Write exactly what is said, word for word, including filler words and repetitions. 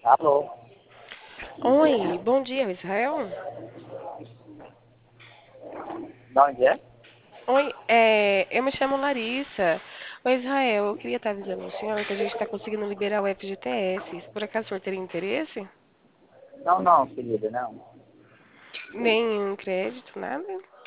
Alô? Oi, bom dia, Israel. De onde é? Oi, é, eu me chamo Larissa. Oi, Israel, eu queria estar avisando o senhor que a gente está conseguindo liberar o F G T S. Por acaso o senhor teria interesse? Não, não, querida, não. Nem crédito, nada?